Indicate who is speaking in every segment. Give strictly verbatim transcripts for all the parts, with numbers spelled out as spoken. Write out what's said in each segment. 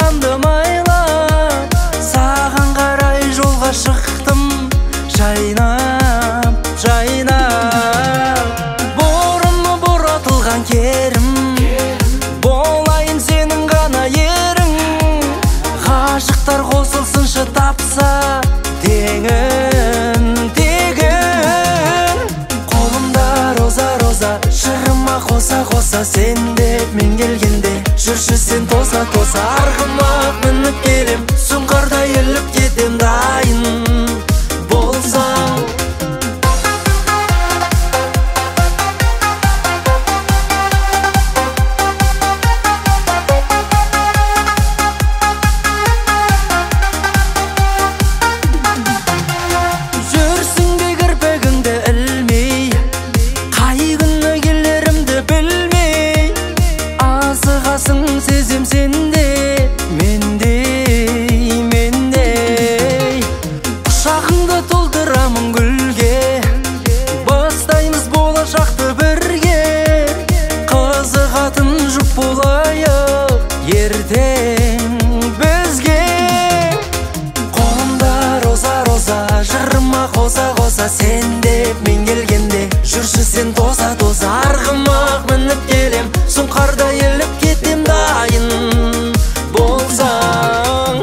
Speaker 1: арманды майлап, саған қарай жолға шықтым, жайнап, жайнап. Бұрымы бұратылған керім, болайын сенің ғана ерің. Ғашықтар қосылсыншы тапса теңін, тегін. Қолымда роза, роза, жырыма қоса, қоса. Сен деп мен келгенде жүрші сен тоса, тоса. Арғымақ мініп келем, сұңқарда еліп кетем, дайын болсаң. Жүрсің бе кірпігіңді ілмей, қай күні келерімді білмей. Асығасың сезем сенде, мендей, мендей. Құшағыңды толтырамын гүлге, бастаймыз болашақты бірге. Қызығатын жұп болайық ертең бізге. Қолымда роза, роза, жырыма қоса, қоса. Сен деп мен келгенде жүрші сен тоса, тоса. Арғымақ мініп келем, сұңқарда еліп кетем, дайын болсаң.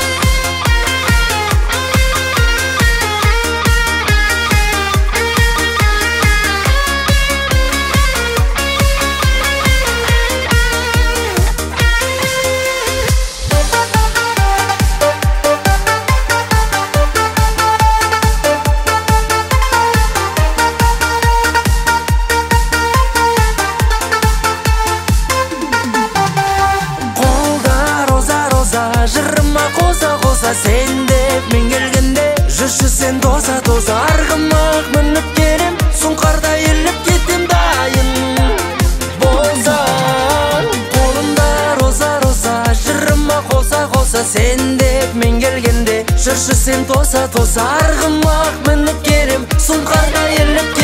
Speaker 1: Жырыма қоса, қоса. Сен деп мен келгенде жүрші сен тоса, тоса. Арғымақ мініп келем, сұңқарда еліп кетем, дайын болсаң. Қолымда роза, роза, жырыма қоса, қоса. Сен деп мен келгенде жүрші сен тоса, тоса. Арғымақ мініп келем, сұңқарда еліп